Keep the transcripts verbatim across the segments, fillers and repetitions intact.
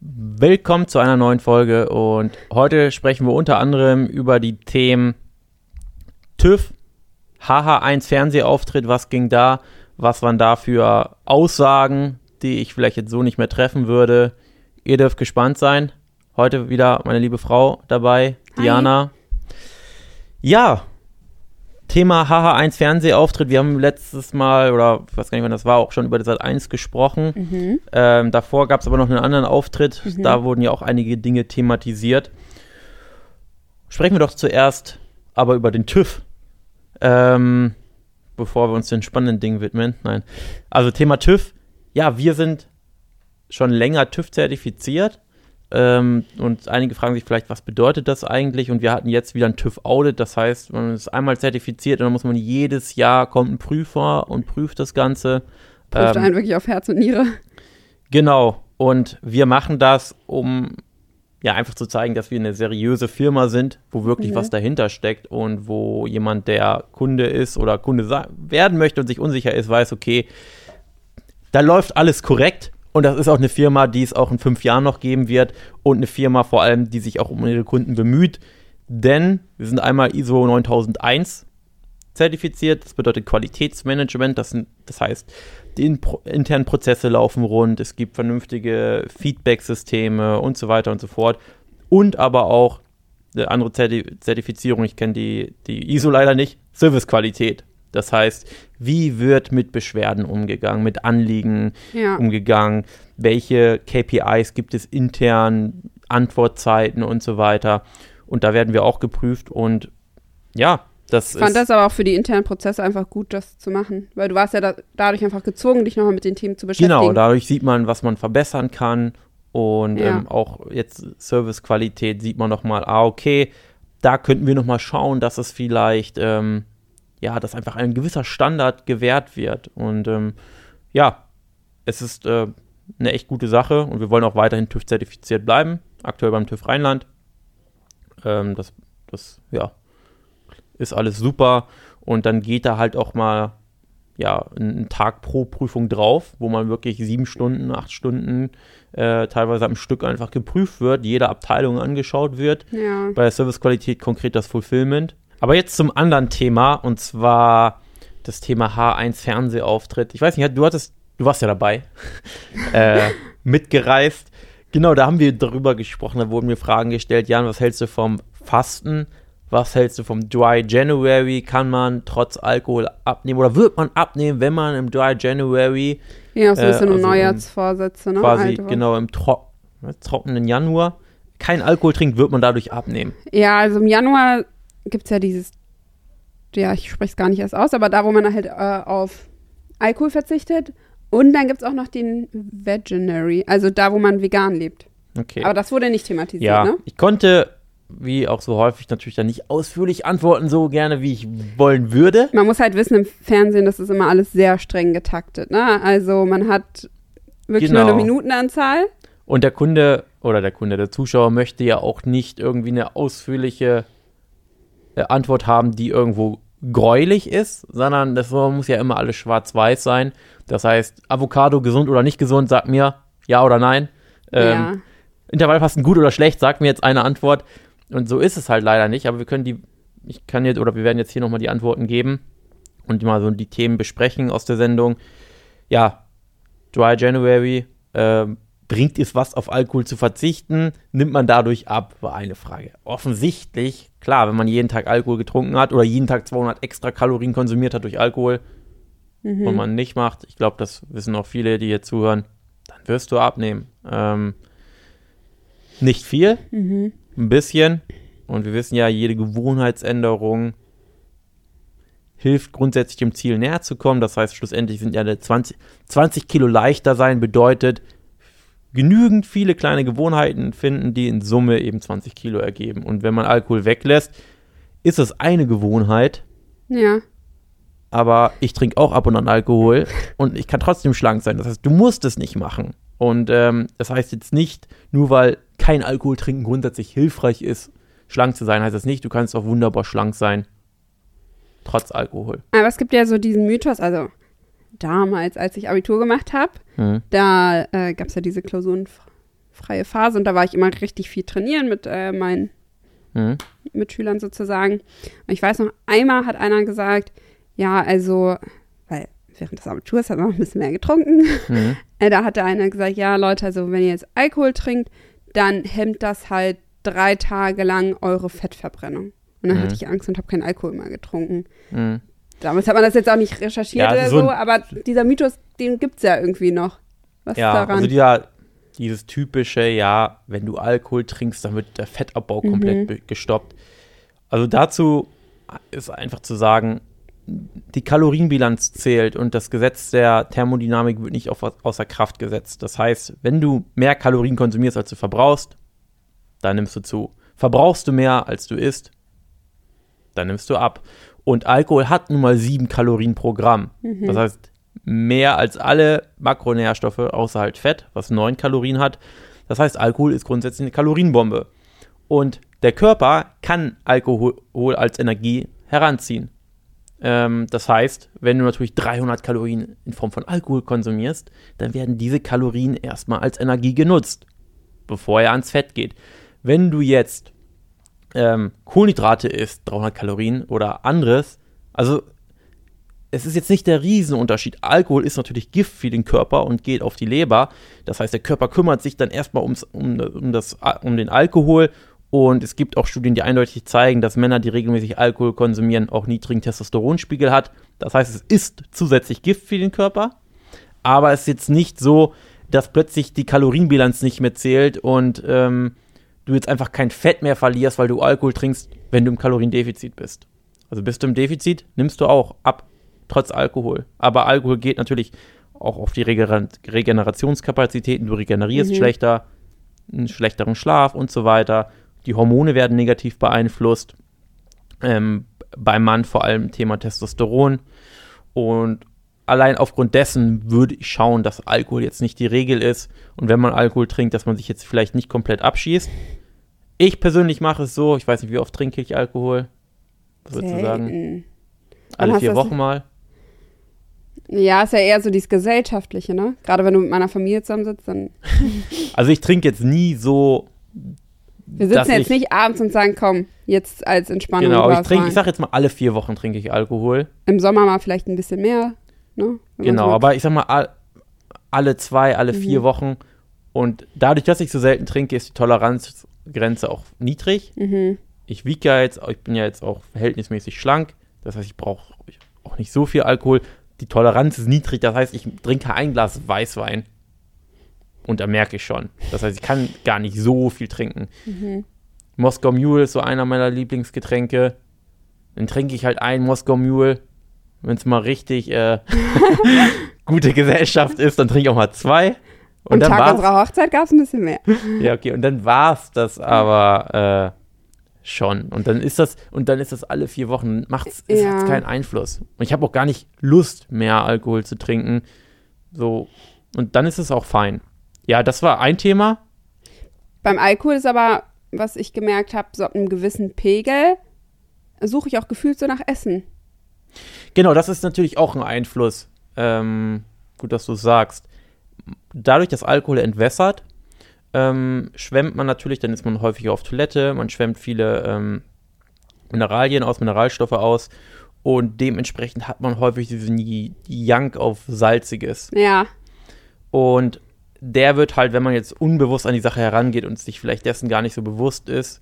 Willkommen zu einer neuen Folge und heute sprechen wir unter anderem über die Themen TÜV, H H eins Fernsehauftritt, was ging da, was waren da für Aussagen, die ich vielleicht jetzt so nicht mehr treffen würde. Ihr dürft gespannt sein. Heute wieder meine liebe Frau dabei, Hi. Diana. Ja, Thema H H eins Fernsehauftritt. Wir haben letztes Mal, oder ich weiß gar nicht, wann das war, auch schon über Sat eins gesprochen. Mhm. Ähm, davor gab es aber noch einen anderen Auftritt. Mhm. Da wurden ja auch einige Dinge thematisiert. Sprechen wir doch zuerst aber über den TÜV. Ähm, bevor wir uns den spannenden Dingen widmen. Nein. Also Thema TÜV. Ja, wir sind schon länger TÜV zertifiziert. Ähm, und einige fragen sich vielleicht, was bedeutet das eigentlich? Und wir hatten jetzt wieder ein TÜV-Audit, das heißt, man ist einmal zertifiziert und dann muss man jedes Jahr, kommt ein Prüfer und prüft das Ganze. Prüft ähm, einen wirklich auf Herz und Niere. Genau, und wir machen das, um ja einfach zu zeigen, dass wir eine seriöse Firma sind, wo wirklich mhm. was dahinter steckt und wo jemand, der Kunde ist oder Kunde sa- werden möchte und sich unsicher ist, weiß, okay, da läuft alles korrekt. Und das ist auch eine Firma, die es auch in fünf Jahren noch geben wird und eine Firma vor allem, die sich auch um ihre Kunden bemüht. Denn wir sind einmal I S O neuntausendeins zertifiziert, das bedeutet Qualitätsmanagement, das, das heißt, die in, internen Prozesse laufen rund, es gibt vernünftige Feedback-Systeme und so weiter und so fort. Und aber auch eine andere Zertif- Zertifizierung, ich kenne die, die I S O leider nicht, Servicequalität. Das heißt, wie wird mit Beschwerden umgegangen, mit Anliegen ja. umgegangen, welche K P Is gibt es intern, Antwortzeiten und so weiter. Und da werden wir auch geprüft und ja, das ist... Ich fand das aber auch für die internen Prozesse einfach gut, das zu machen, weil du warst ja da, dadurch einfach gezwungen, dich nochmal mit den Themen zu beschäftigen. Genau, dadurch sieht man, was man verbessern kann und ja. ähm, auch jetzt Servicequalität sieht man nochmal, ah okay, da könnten wir nochmal schauen, dass es vielleicht... Ähm, ja, dass einfach ein gewisser Standard gewährt wird. Und ähm, ja, es ist äh, eine echt gute Sache und wir wollen auch weiterhin TÜV-zertifiziert bleiben, aktuell beim TÜV Rheinland. Ähm, das, das, ja, ist alles super und dann geht da halt auch mal, ja, ein Tag pro Prüfung drauf, wo man wirklich sieben Stunden, acht Stunden äh, teilweise am Stück einfach geprüft wird, jede Abteilung angeschaut wird. Ja. Bei der Servicequalität konkret das Fulfillment. Aber jetzt zum anderen Thema, und zwar das Thema H eins Fernsehauftritt. Ich weiß nicht, du hattest, du warst ja dabei, äh, mitgereist. Genau, da haben wir darüber gesprochen, da wurden mir Fragen gestellt. Jan, was hältst du vom Fasten? Was hältst du vom Dry January? Kann man trotz Alkohol abnehmen oder wird man abnehmen, wenn man im Dry January ja, so ein bisschen äh, also Neujahrsvorsätze, ne? Quasi, Alte genau, im tro- trockenen Januar kein Alkohol trinkt, wird man dadurch abnehmen. Ja, also im Januar gibt es ja dieses, ja, ich spreche es gar nicht erst aus, aber da, wo man halt äh, auf Alkohol verzichtet. Und dann gibt es auch noch den Veganuary, also da, wo man vegan lebt. Okay. Aber das wurde nicht thematisiert, ja, ne? Ich konnte, wie auch so häufig, natürlich dann nicht ausführlich antworten, so gerne, wie ich wollen würde. Man muss halt wissen, im Fernsehen, das ist immer alles sehr streng getaktet, ne? Also man hat wirklich genau. nur eine Minutenanzahl. Und der Kunde, oder der Kunde, der Zuschauer möchte ja auch nicht irgendwie eine ausführliche Antwort haben, die irgendwo gräulich ist, sondern das muss ja immer alles schwarz-weiß sein. Das heißt, Avocado gesund oder nicht gesund, sag mir ja oder nein. Ähm, ja. Intervallfasten gut oder schlecht, sag mir jetzt eine Antwort. Und so ist es halt leider nicht, aber wir können die, ich kann jetzt, oder wir werden jetzt hier nochmal die Antworten geben und mal so die Themen besprechen aus der Sendung. Ja, Dry January, ähm, bringt es was, auf Alkohol zu verzichten? Nimmt man dadurch ab? War eine Frage. Offensichtlich, klar, wenn man jeden Tag Alkohol getrunken hat oder jeden Tag zweihundert extra Kalorien konsumiert hat durch Alkohol mhm. und man nicht macht, ich glaube, das wissen auch viele, die hier zuhören, dann wirst du abnehmen. Ähm, nicht viel, mhm. ein bisschen. Und wir wissen ja, jede Gewohnheitsänderung hilft grundsätzlich dem Ziel näher zu kommen. Das heißt, schlussendlich sind ja eine zwanzig, zwanzig Kilo leichter sein, bedeutet, genügend viele kleine Gewohnheiten finden, die in Summe eben zwanzig Kilo ergeben. Und wenn man Alkohol weglässt, ist es eine Gewohnheit. Ja. Aber ich trinke auch ab und an Alkohol und ich kann trotzdem schlank sein. Das heißt, du musst es nicht machen. Und ähm, das heißt jetzt nicht, nur weil kein Alkohol trinken grundsätzlich hilfreich ist, schlank zu sein, heißt das nicht, du kannst auch wunderbar schlank sein, trotz Alkohol. Aber es gibt ja so diesen Mythos, also damals, als ich Abitur gemacht habe, mhm. da äh, gab es ja diese Klausuren freie Phase und da war ich immer richtig viel trainieren mit äh, meinen mhm. Mitschülern sozusagen. Und ich weiß noch, einmal hat einer gesagt, ja, also, weil während des Abiturs hat man noch ein bisschen mehr getrunken. Mhm. äh, da hat der eine gesagt, ja, Leute, also wenn ihr jetzt Alkohol trinkt, dann hemmt das halt drei Tage lang eure Fettverbrennung. Und dann mhm. hatte ich Angst und habe keinen Alkohol mehr getrunken. Mhm. Damals hat man das jetzt auch nicht recherchiert ja, oder so, so aber dieser Mythos, den gibt es ja irgendwie noch. Was ja, ist daran? Also dieser, dieses typische, ja, wenn du Alkohol trinkst, dann wird der Fettabbau mhm. komplett gestoppt. Also dazu ist einfach zu sagen, die Kalorienbilanz zählt und das Gesetz der Thermodynamik wird nicht auf, außer Kraft gesetzt. Das heißt, wenn du mehr Kalorien konsumierst, als du verbrauchst, dann nimmst du zu. Verbrauchst du mehr, als du isst, dann nimmst du ab. Und Alkohol hat nun mal sieben Kalorien pro Gramm. Mhm. Das heißt, mehr als alle Makronährstoffe, außer halt Fett, was neun Kalorien hat. Das heißt, Alkohol ist grundsätzlich eine Kalorienbombe. Und der Körper kann Alkohol als Energie heranziehen. Ähm, das heißt, wenn du natürlich dreihundert Kalorien in Form von Alkohol konsumierst, dann werden diese Kalorien erstmal als Energie genutzt, bevor er ans Fett geht. Wenn du jetzt ähm, Kohlenhydrate isst, dreihundert Kalorien oder anderes, also es ist jetzt nicht der Riesenunterschied. Alkohol ist natürlich Gift für den Körper und geht auf die Leber. Das heißt, der Körper kümmert sich dann erstmal ums, um, um, das, um den Alkohol. Und es gibt auch Studien, die eindeutig zeigen, dass Männer, die regelmäßig Alkohol konsumieren, auch niedrigen Testosteronspiegel hat. Das heißt, es ist zusätzlich Gift für den Körper. Aber es ist jetzt nicht so, dass plötzlich die Kalorienbilanz nicht mehr zählt und ähm, du jetzt einfach kein Fett mehr verlierst, weil du Alkohol trinkst, wenn du im Kaloriendefizit bist. Also bist du im Defizit, nimmst du auch ab, trotz Alkohol. Aber Alkohol geht natürlich auch auf die Regener- Regenerationskapazitäten. Du regenerierst mhm. schlechter, einen schlechteren Schlaf und so weiter. Die Hormone werden negativ beeinflusst. Ähm, beim Mann vor allem Thema Testosteron. Und allein aufgrund dessen würde ich schauen, dass Alkohol jetzt nicht die Regel ist. Und wenn man Alkohol trinkt, dass man sich jetzt vielleicht nicht komplett abschießt. Ich persönlich mache es so, ich weiß nicht, wie oft trinke ich Alkohol? Was würdest du sagen? Alle vier Wochen mal? Ja, ist ja eher so dieses Gesellschaftliche, ne? Gerade wenn du mit meiner Familie zusammensitzt, dann... Also ich trinke jetzt nie so... Wir sitzen jetzt ich, nicht abends und sagen, komm, jetzt als Entspannung. Genau, ich trinke, ich sag jetzt mal, alle vier Wochen trinke ich Alkohol. Im Sommer mal vielleicht ein bisschen mehr, ne? Genau, so aber ich sag mal, all, alle zwei, alle mhm. vier Wochen. Und dadurch, dass ich so selten trinke, ist die Toleranzgrenze auch niedrig. Mhm. Ich wiege ja jetzt, ich bin ja jetzt auch verhältnismäßig schlank. Das heißt, ich brauche auch nicht so viel Alkohol. Die Toleranz ist niedrig, das heißt, ich trinke ein Glas Weißwein. Und da merke ich schon. Das heißt, ich kann gar nicht so viel trinken. Mhm. Moskau Mule ist so einer meiner Lieblingsgetränke. Dann trinke ich halt ein Moskau Mule. Wenn es mal richtig äh, gute Gesellschaft ist, dann trinke ich auch mal zwei. Und Am dann Tag unserer Hochzeit gab es ein bisschen mehr. Ja, okay. Und dann war es das aber äh, schon. Und dann ist das, und dann ist das alle vier Wochen. Macht es ja. keinen Einfluss. Und ich habe auch gar nicht Lust, mehr Alkohol zu trinken. So. Und dann ist es auch fein. Ja, das war ein Thema. Beim Alkohol ist aber, was ich gemerkt habe, so ab einem gewissen Pegel suche ich auch gefühlt so nach Essen. Genau, das ist natürlich auch ein Einfluss. Ähm, gut, dass du es sagst. Dadurch, dass Alkohol entwässert, ähm, schwemmt man natürlich, dann ist man häufiger auf Toilette, man schwemmt viele ähm, Mineralien aus, Mineralstoffe aus und dementsprechend hat man häufig diesen Jank auf Salziges. Ja. Und der wird halt, wenn man jetzt unbewusst an die Sache herangeht und sich vielleicht dessen gar nicht so bewusst ist,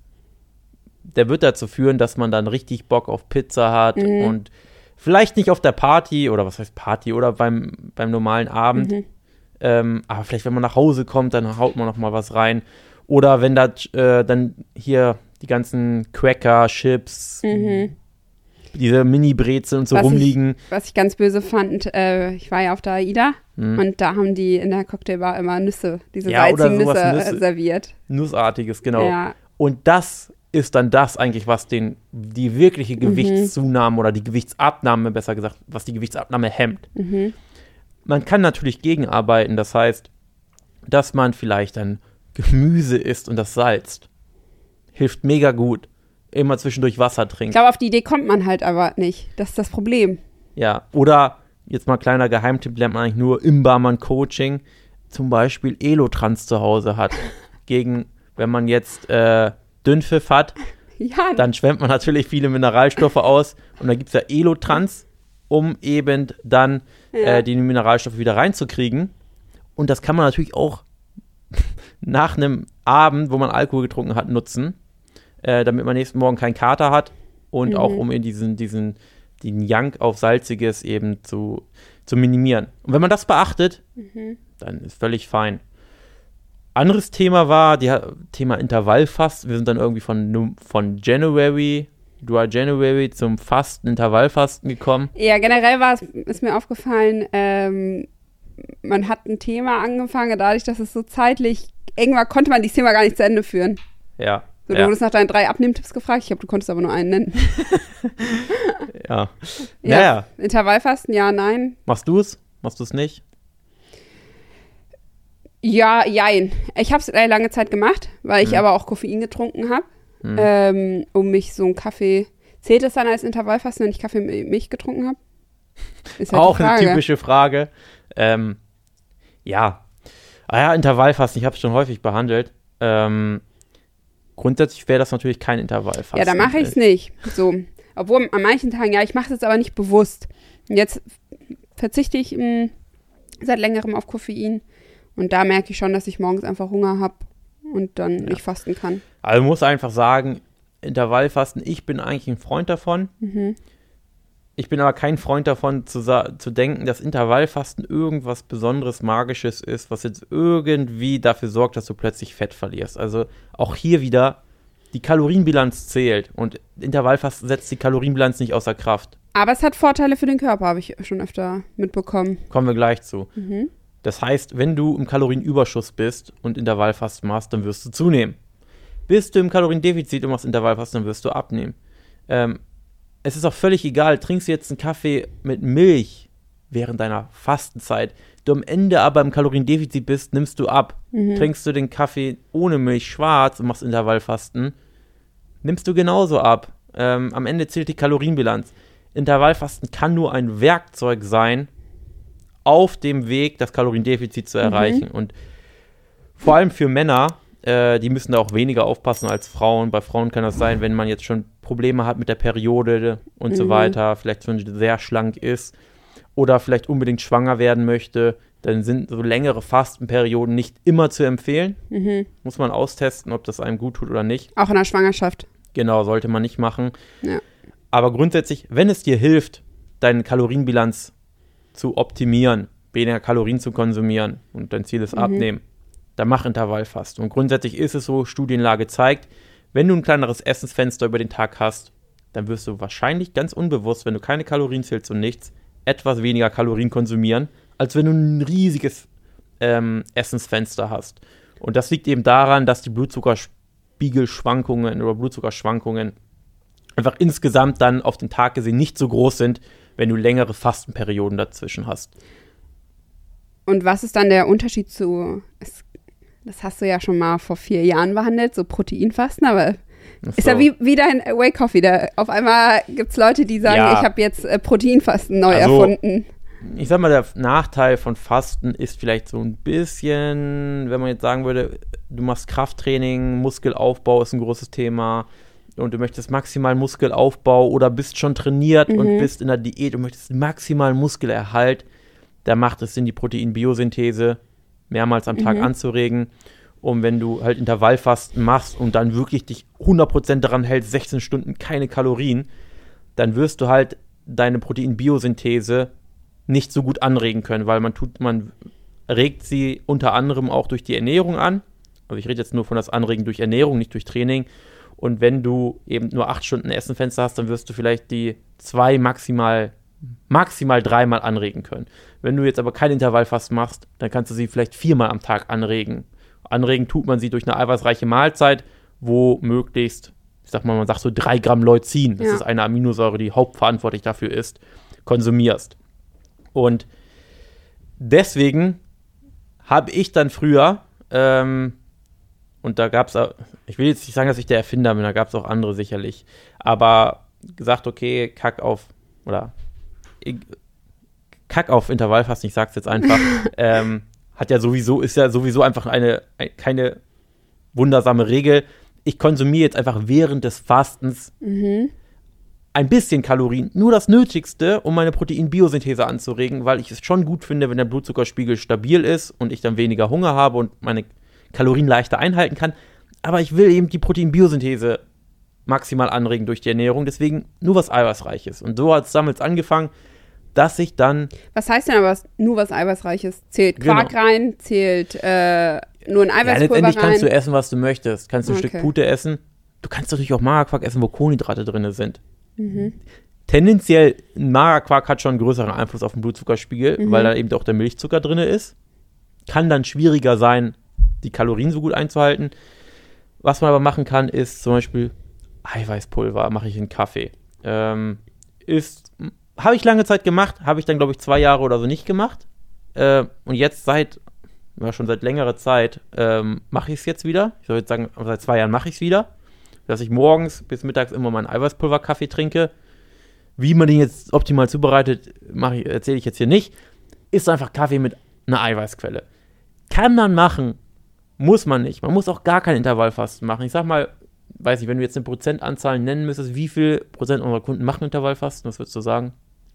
der wird dazu führen, dass man dann richtig Bock auf Pizza hat mhm. und vielleicht nicht auf der Party oder was heißt Party oder beim, beim normalen Abend, mhm. ähm, aber vielleicht, wenn man nach Hause kommt, dann haut man noch mal was rein. Oder wenn da äh, dann hier die ganzen Cracker, Chips, mhm. diese Mini-Brezeln und so was rumliegen. Ich, was ich ganz böse fand, äh, ich war ja auf der AIDA hm. und da haben die in der Cocktailbar immer Nüsse, diese ja, salzigen Nüsse, Nüsse serviert. Nussartiges, genau. Ja. Und das ist dann das eigentlich, was den, die wirkliche Gewichtszunahme mhm. oder die Gewichtsabnahme, besser gesagt, was die Gewichtsabnahme hemmt. Mhm. Man kann natürlich gegenarbeiten, das heißt, dass man vielleicht dann Gemüse isst und das salzt. Hilft mega gut. Immer zwischendurch Wasser trinken. Ich glaube, auf die Idee kommt man halt aber nicht. Das ist das Problem. Ja, oder jetzt mal kleiner Geheimtipp, lernt man eigentlich nur im Barmann-Coaching, zum Beispiel Elotrans zu Hause hat. gegen, wenn man jetzt äh, Dünnpfiff hat, Ja. dann schwemmt man natürlich viele Mineralstoffe aus und dann gibt es ja Elotrans, um eben dann Ja. äh, die Mineralstoffe wieder reinzukriegen. Und das kann man natürlich auch nach einem Abend, wo man Alkohol getrunken hat, nutzen, äh, damit man nächsten Morgen keinen Kater hat und Mhm. auch um in diesen, diesen den Jank auf Salziges eben zu, zu minimieren. Und wenn man das beachtet, Mhm. dann ist völlig fein. Anderes Thema war, die Thema Intervallfasten. Wir sind dann irgendwie von, von January, Dry January zum Fasten, Intervallfasten gekommen. Ja, generell war es, ist mir aufgefallen, ähm, man hat ein Thema angefangen, dadurch, dass es so zeitlich eng war, konnte man dieses Thema gar nicht zu Ende führen. Ja. So, du ja. wurdest nach deinen drei Abnehmtipps gefragt. Ich glaube, du konntest aber nur einen nennen. Ja. Ja. Naja. Intervallfasten, ja, nein. Machst du es? Machst du es nicht? Ja, jein. Ich habe es lange Zeit gemacht, weil ich Mhm. aber auch Koffein getrunken habe, Hm. ähm, um mich so ein Kaffee. Zählt es dann als Intervallfasten, wenn ich Kaffee mit Milch getrunken habe? Ist halt Auch die eine Frage. typische Frage. Ähm, ja. Ah ja, Intervallfasten, ich habe es schon häufig behandelt. Ähm, grundsätzlich wäre das natürlich kein Intervallfasten. Ja, da mache ich es nicht. So. Obwohl an manchen Tagen, ja, ich mache es jetzt aber nicht bewusst. Und jetzt verzichte ich mh, seit längerem auf Koffein. Und da merke ich schon, dass ich morgens einfach Hunger habe und dann Ja. nicht fasten kann. Also muss einfach sagen, Intervallfasten, ich bin eigentlich ein Freund davon. Mhm. Ich bin aber kein Freund davon, zu, sa- zu denken, dass Intervallfasten irgendwas Besonderes, Magisches ist, was jetzt irgendwie dafür sorgt, dass du plötzlich Fett verlierst. Also auch hier wieder, die Kalorienbilanz zählt und Intervallfasten setzt die Kalorienbilanz nicht außer Kraft. Aber es hat Vorteile für den Körper, habe ich schon öfter mitbekommen. Kommen wir gleich zu. Mhm. Das heißt, wenn du im Kalorienüberschuss bist und Intervallfasten machst, dann wirst du zunehmen. Bist du im Kaloriendefizit und machst Intervallfasten, dann wirst du abnehmen. Ähm, es ist auch völlig egal, trinkst du jetzt einen Kaffee mit Milch während deiner Fastenzeit, du am Ende aber im Kaloriendefizit bist, nimmst du ab. Mhm. Trinkst du den Kaffee ohne Milch schwarz und machst Intervallfasten, nimmst du genauso ab. Ähm, am Ende zählt die Kalorienbilanz. Intervallfasten kann nur ein Werkzeug sein, auf dem Weg, das Kaloriendefizit zu erreichen. Und vor allem für Männer, äh, die müssen da auch weniger aufpassen als Frauen. Bei Frauen kann das sein, wenn man jetzt schon Probleme hat mit der Periode und so Mhm. weiter, vielleicht schon sehr schlank ist oder vielleicht unbedingt schwanger werden möchte, dann sind so längere Fastenperioden nicht immer zu empfehlen. Mhm. Muss man austesten, ob das einem gut tut oder nicht. Auch in der Schwangerschaft. Genau, sollte man nicht machen. Ja. Aber grundsätzlich, wenn es dir hilft, deine Kalorienbilanz zu optimieren, weniger Kalorien zu konsumieren und dein Ziel ist Mhm. abnehmen, dann mach Intervallfasten. Und grundsätzlich ist es so, Studienlage zeigt, wenn du ein kleineres Essensfenster über den Tag hast, dann wirst du wahrscheinlich ganz unbewusst, wenn du keine Kalorien zählst und nichts, etwas weniger Kalorien konsumieren, als wenn du ein riesiges ähm, Essensfenster hast. Und das liegt eben daran, dass die Blutzuckerspiegelschwankungen oder Blutzuckerschwankungen einfach insgesamt dann auf den Tag gesehen nicht so groß sind, wenn du längere Fastenperioden dazwischen hast. Und was ist dann der Unterschied zu, es, das hast du ja schon mal vor vier Jahren behandelt, so Proteinfasten, aber Ach ist ja so. wie, wie dein Whey Coffee. Da auf einmal gibt es Leute, die sagen, Ja. ich habe jetzt äh, Proteinfasten neu Also, erfunden. Ich sag mal, der Nachteil von Fasten ist vielleicht so ein bisschen, wenn man jetzt sagen würde, du machst Krafttraining, Muskelaufbau ist ein großes Thema und du möchtest maximal Muskelaufbau oder bist schon trainiert Mhm. und bist in der Diät und möchtest maximalen Muskelerhalt, da macht es Sinn, die Proteinbiosynthese mehrmals am Tag Mhm. anzuregen. Und wenn du halt Intervallfasten machst und dann wirklich dich hundert Prozent daran hältst, sechzehn Stunden keine Kalorien, dann wirst du halt deine Proteinbiosynthese nicht so gut anregen können, weil man tut, man regt sie unter anderem auch durch die Ernährung an. Also ich rede jetzt nur von das Anregen durch Ernährung, nicht durch Training. Und wenn du eben nur acht Stunden Essenfenster hast, dann wirst du vielleicht die zwei maximal, maximal dreimal anregen können. Wenn du jetzt aber kein Intervallfasten machst, dann kannst du sie vielleicht viermal am Tag anregen. Anregen tut man sie durch eine eiweißreiche Mahlzeit, wo möglichst, ich sag mal, man sagt so drei Gramm Leucin, das Ja. ist eine Aminosäure, die hauptverantwortlich dafür ist, konsumierst. Und deswegen habe ich dann früher, ähm, und da gab es, ich will jetzt nicht sagen, dass ich der Erfinder bin, da gab es auch andere sicherlich, aber gesagt, okay, kack auf, oder ich, kack auf Intervallfasten, ich sag's jetzt einfach, ähm, hat ja sowieso, ist ja sowieso einfach eine, ein, keine wundersame Regel. Ich konsumiere jetzt einfach während des Fastens Mhm. ein bisschen Kalorien, nur das Nötigste, um meine Proteinbiosynthese anzuregen, weil ich es schon gut finde, wenn der Blutzuckerspiegel stabil ist und ich dann weniger Hunger habe und meine Kalorien leichter einhalten kann. Aber ich will eben die Proteinbiosynthese maximal anregen durch die Ernährung, deswegen nur was Eiweißreiches. Und so hat es damals angefangen, dass ich dann Was heißt denn aber was, nur was Eiweißreiches? Zählt Genau. Quark rein? Zählt äh, nur ein Ja, Eiweißpulver letztendlich kannst du rein? essen, was du möchtest. Kannst du ein Okay. Stück Pute essen. Du kannst natürlich auch Magerquark essen, wo Kohlenhydrate drin sind. Mhm. Tendenziell, ein Magerquark hat schon einen größeren Einfluss auf den Blutzuckerspiegel, Mhm. weil da eben auch der Milchzucker drin ist. Kann dann schwieriger sein, die Kalorien so gut einzuhalten. Was man aber machen kann, ist zum Beispiel Eiweißpulver, mache ich in Kaffee. Ähm, ist, habe ich lange Zeit gemacht, habe ich dann, glaube ich, zwei Jahre oder so nicht gemacht. Äh, und jetzt seit, ja, schon seit längerer Zeit, ähm, mache ich es jetzt wieder. Ich soll jetzt sagen, seit zwei Jahren mache ich es wieder. Dass ich morgens bis mittags immer meinen Eiweißpulver-Kaffee trinke. Wie man den jetzt optimal zubereitet, mache ich, erzähle ich jetzt hier nicht. Ist einfach Kaffee mit einer Eiweißquelle. Kann man machen, muss man nicht. Man muss auch gar kein Intervallfasten machen. Ich sag mal, weiß nicht, wenn du jetzt eine Prozentanzahl nennen müsstest, wie viel Prozent unserer Kunden machen Intervallfasten? Was würdest du sagen?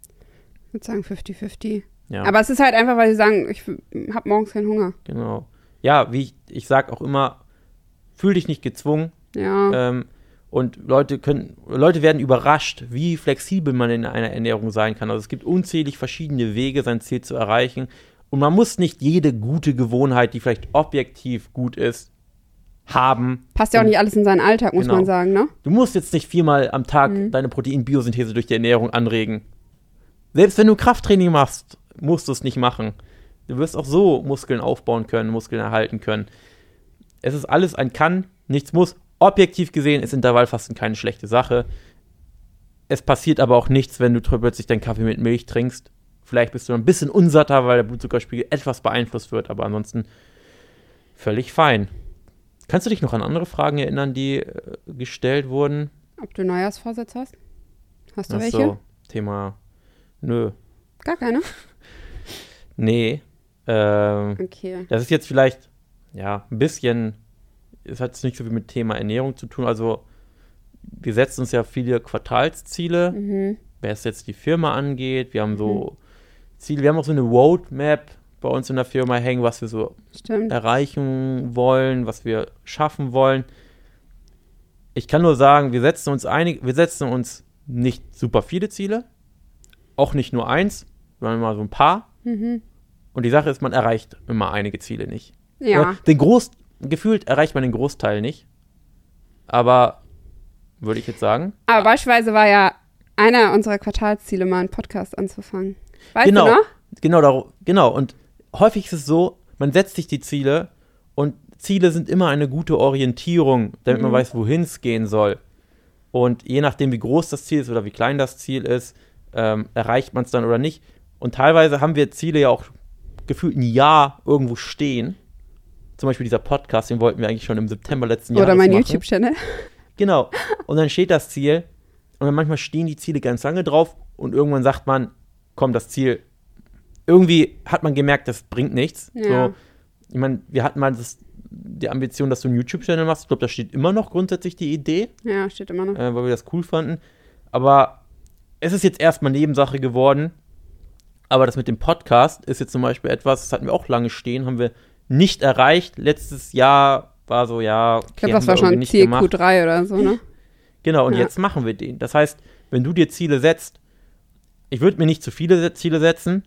Ich würde sagen fünfzig fünfzig. Ja, Aber es ist halt einfach, weil sie sagen, ich habe morgens keinen Hunger. genau. Ja, wie ich, ich sag auch immer, fühl dich nicht gezwungen. Ja. Ähm, und Leute können, Leute werden überrascht, wie flexibel man in einer Ernährung sein kann. Also es gibt unzählig verschiedene Wege, sein Ziel zu erreichen. Und man muss nicht jede gute Gewohnheit, die vielleicht objektiv gut ist, haben. Passt ja auch nicht alles in seinen Alltag, muss Genau. man sagen, ne? Du musst jetzt nicht viermal am Tag Mhm. deine Proteinbiosynthese durch die Ernährung anregen. Selbst wenn du Krafttraining machst, musst du es nicht machen. Du wirst auch so Muskeln aufbauen können, Muskeln erhalten können. Es ist alles ein Kann, nichts muss. Objektiv gesehen ist Intervallfasten keine schlechte Sache. Es passiert aber auch nichts, wenn du plötzlich deinen Kaffee mit Milch trinkst. Vielleicht bist du ein bisschen unsatter, weil der Blutzuckerspiegel etwas beeinflusst wird, aber ansonsten völlig fein. Kannst du dich noch an andere Fragen erinnern, die äh, gestellt wurden? Ob du Neujahrsvorsätze hast? Hast du Ach welche? so, Thema, nö, Gar keine? nee. Ähm, Okay. das ist jetzt vielleicht, ja, ein bisschen, es hat jetzt nicht so viel mit Thema Ernährung zu tun. Also, wir setzen uns ja viele Quartalsziele, Mhm. wer es jetzt die Firma angeht. Wir haben so Ziele, wir haben auch so eine Roadmap bei uns in der Firma hängen, was wir so Stimmt. erreichen wollen, was wir schaffen wollen. Ich kann nur sagen, wir setzen uns einig, wir setzen uns nicht super viele Ziele, auch nicht nur eins, sondern immer so ein paar. Mhm. Und die Sache ist, man erreicht immer einige Ziele nicht. Ja. Den Groß, gefühlt erreicht man den Großteil nicht. Aber würde ich jetzt sagen. Aber beispielsweise war ja einer unserer Quartalsziele, mal einen Podcast anzufangen. Weißt genau, du noch? genau, dar- genau. Und häufig ist es so, man setzt sich die Ziele und Ziele sind immer eine gute Orientierung, damit man Mhm. weiß, wohin es gehen soll. Und je nachdem, wie groß das Ziel ist oder wie klein das Ziel ist, ähm, erreicht man es dann oder nicht. Und teilweise haben wir Ziele ja auch gefühlt ein Jahr irgendwo stehen. Zum Beispiel dieser Podcast, den wollten wir eigentlich schon im September letzten Jahres Oder mein machen. YouTube-Channel. Genau. Und dann steht das Ziel und dann manchmal stehen die Ziele ganz lange drauf und irgendwann sagt man, komm, das Ziel, irgendwie hat man gemerkt, das bringt nichts. Ja. So, ich meine, wir hatten mal das, die Ambition, dass du einen YouTube-Channel machst. Ich glaube, da steht immer noch grundsätzlich die Idee, Ja, steht immer noch. äh, weil wir das cool fanden. Aber es ist jetzt erstmal Nebensache geworden. Aber das mit dem Podcast ist jetzt zum Beispiel etwas, das hatten wir auch lange stehen, haben wir nicht erreicht. Letztes Jahr war so, ja, okay, Ich glaube, haben das wir war schon irgendwie nicht Ziel gemacht. Q drei oder so, ne? Genau, und Ja. jetzt machen wir den. Das heißt, wenn du dir Ziele setzt, ich würde mir nicht zu viele Se- Ziele setzen.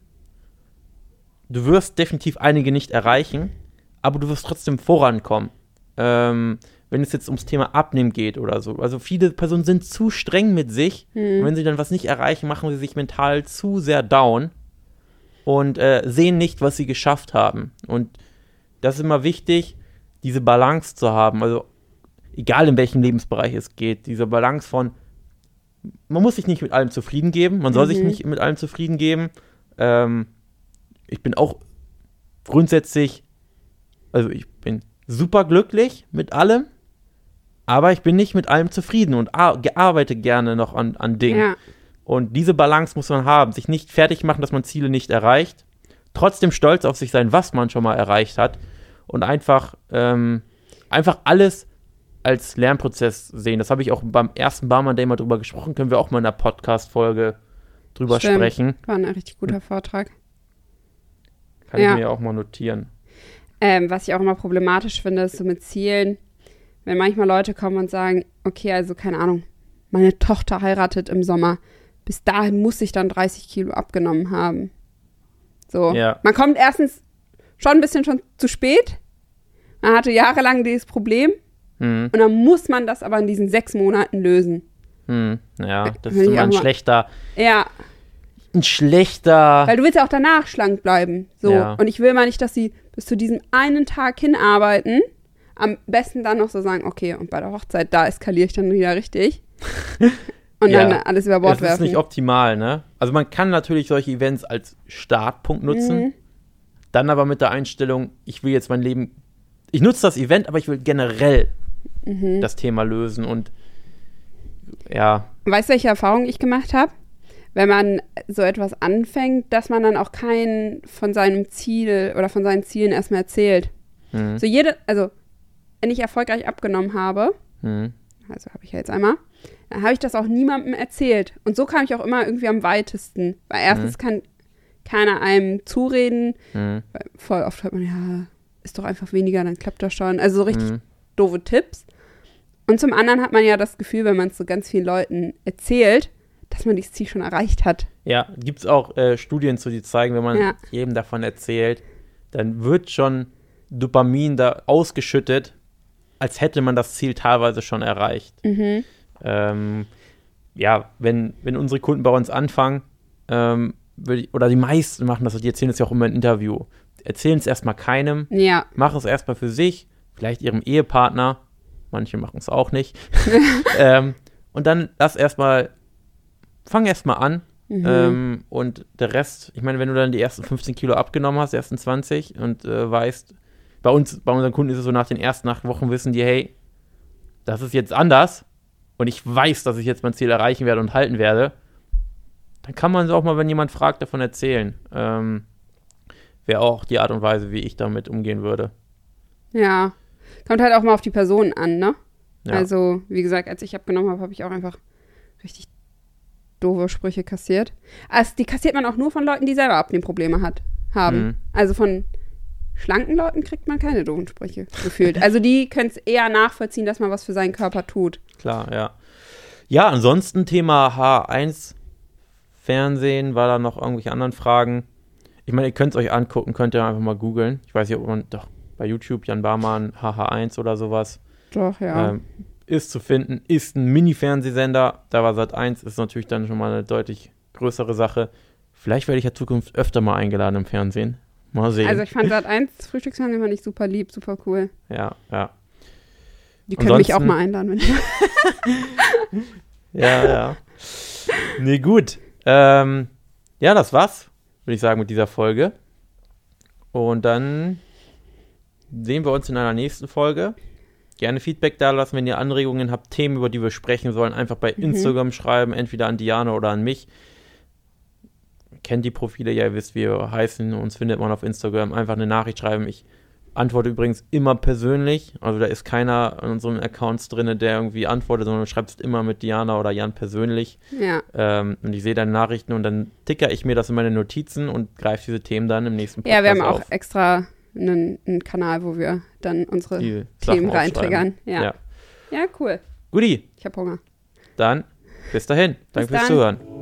Du wirst definitiv einige nicht erreichen, aber du wirst trotzdem vorankommen. Ähm, wenn es jetzt ums Thema Abnehmen geht oder so. Also viele Personen sind zu streng mit sich. Hm. Und wenn sie dann was nicht erreichen, machen sie sich mental zu sehr down und äh, sehen nicht, was sie geschafft haben. Und das ist immer wichtig, diese Balance zu haben. Also egal in welchem Lebensbereich es geht, diese Balance von, man muss sich nicht mit allem zufrieden geben, man soll Mhm. sich nicht mit allem zufrieden geben. Ähm, ich bin auch grundsätzlich, also ich bin super glücklich mit allem, aber ich bin nicht mit allem zufrieden und ar- arbeite gerne noch an, an Dingen. Ja. Und diese Balance muss man haben, sich nicht fertig machen, dass man Ziele nicht erreicht, trotzdem stolz auf sich sein, was man schon mal erreicht hat und einfach ähm, einfach alles als Lernprozess sehen. Das habe ich auch beim ersten Barmann Day mal drüber gesprochen. Können wir auch mal in einer Podcast-Folge drüber Stimmt. sprechen. War ein richtig guter Vortrag. Kann Ja. ich mir ja auch mal notieren. Ähm, was ich auch immer problematisch finde, ist so mit Zielen, wenn manchmal Leute kommen und sagen, okay, also keine Ahnung, meine Tochter heiratet im Sommer. Bis dahin muss ich dann dreißig Kilo abgenommen haben. So. Ja. Man kommt erstens schon ein bisschen schon zu spät. Man hatte jahrelang dieses Problem. Hm. Und dann muss man das aber in diesen sechs Monaten lösen. Hm. Ja, das Will ist ich immer auch ein mal- schlechter, Ja, ein schlechter, weil du willst ja auch danach schlank bleiben. So. Ja. Und ich will mal nicht, dass sie bis zu diesem einen Tag hinarbeiten. Am besten dann noch so sagen, okay, und bei der Hochzeit, da eskaliere ich dann wieder richtig. Und Ja. dann alles über Bord das ist werfen. nicht optimal, ne? Also man kann natürlich solche Events als Startpunkt nutzen, Mhm. dann aber mit der Einstellung, ich will jetzt mein Leben, ich nutze das Event, aber ich will generell Mhm. das Thema lösen und ja, Weißt du, welche Erfahrung ich gemacht habe? Wenn man so etwas anfängt, dass man dann auch keinen von seinem Ziel oder von seinen Zielen erstmal erzählt. hm, So jede, also wenn ich erfolgreich abgenommen habe, hm, also habe ich ja jetzt einmal, dann habe ich das auch niemandem erzählt. Und so kam ich auch immer irgendwie am weitesten. Weil erstens kann keiner einem zureden, hm, weil voll oft hört man, ja, ist doch einfach weniger, dann klappt das schon. Also so richtig hm, doofe Tipps. Und zum anderen hat man ja das Gefühl, wenn man es so ganz vielen Leuten erzählt, dass man dieses Ziel schon erreicht hat. ja, gibt es auch äh, Studien zu, die zeigen, wenn man Ja. jedem davon erzählt, dann wird schon Dopamin da ausgeschüttet, als hätte man das Ziel teilweise schon erreicht. Mhm. Ähm, ja, wenn, wenn unsere Kunden bei uns anfangen, ähm, würd ich, oder die meisten machen das, die erzählen es ja auch immer im Interview, erzählen es erstmal keinem, Ja. machen es erstmal für sich, vielleicht ihrem Ehepartner, manche machen es auch nicht, ähm, und dann lass erstmal, fang erstmal an, Mhm. ähm, und der Rest, ich meine, wenn du dann die ersten fünfzehn Kilo abgenommen hast, die ersten zwanzig und äh, weißt, bei uns, bei unseren Kunden ist es so, nach den ersten acht Wochen wissen die, hey, das ist jetzt anders und ich weiß, dass ich jetzt mein Ziel erreichen werde und halten werde, dann kann man es auch mal, wenn jemand fragt, davon erzählen. Ähm, wäre auch die Art und Weise, wie ich damit umgehen würde. Ja. Kommt halt auch mal auf die Person an, ne? Ja. Also, wie gesagt, als ich abgenommen habe, habe ich auch einfach richtig doofe Sprüche kassiert. Also, die kassiert man auch nur von Leuten, die selber Abnehmprobleme hat, haben. Mhm. Also von schlanken Leuten kriegt man keine doofen Sprüche gefühlt. Also die können es eher nachvollziehen, dass man was für seinen Körper tut. Klar, ja. Ja, ansonsten Thema H eins Fernsehen, war da noch irgendwelche anderen Fragen? Ich meine, ihr könnt es euch angucken, könnt ihr einfach mal googeln. Ich weiß nicht, ob man, doch, bei YouTube, Jan Barmann, H H eins oder sowas, Doch, ja. ähm, ist zu finden, ist ein Mini-Fernsehsender, da war Sat eins, ist natürlich dann schon mal eine deutlich größere Sache. Vielleicht werde ich ja Zukunft öfter mal eingeladen im Fernsehen. Mal sehen. Also ich fand Sat eins Frühstücksfernsehen fand ich super lieb, super cool. ja, ja. Die können mich auch Ansonsten- mal einladen, wenn ich Ja, ja. Nee, gut. Ähm, ja, das war's, würde ich sagen, mit dieser Folge. Und dann sehen wir uns in einer nächsten Folge. Gerne Feedback da lassen, wenn ihr Anregungen habt, Themen, über die wir sprechen sollen, einfach bei Mhm. Instagram schreiben, entweder an Diana oder an mich. Kennt die Profile, ja, ihr wisst, wie wir heißen, uns findet man auf Instagram, einfach eine Nachricht schreiben. Ich antworte übrigens immer persönlich, also da ist keiner in unseren Accounts drin, der irgendwie antwortet, sondern du schreibst immer mit Diana oder Jan persönlich. Ja, Ähm, und ich sehe deine Nachrichten und dann ticker ich mir das in meine Notizen und greife diese Themen dann im nächsten Podcast ja wir haben auch auf. extra einen, einen Kanal, wo wir dann unsere Die Sachen Themen reintriggern. aufschreiben. Ja. Ja. ja, cool. Guti, Ich habe Hunger. dann bis dahin. Danke Bis fürs dann. Zuhören.